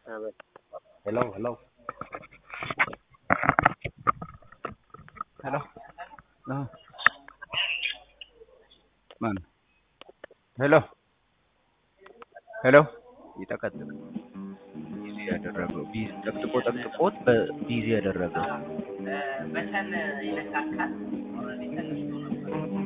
አቤት። ሄሎ ሄሎ ሄሎ ማን ሄሎ ሄሎ ይጠቀጥቅ ቢዚ ያደረገው ቢዚ ጠቅጥቆት በቢዚ ያደረገው በተን ይለካካል ኦልሬዲ ተነስቶ ነበር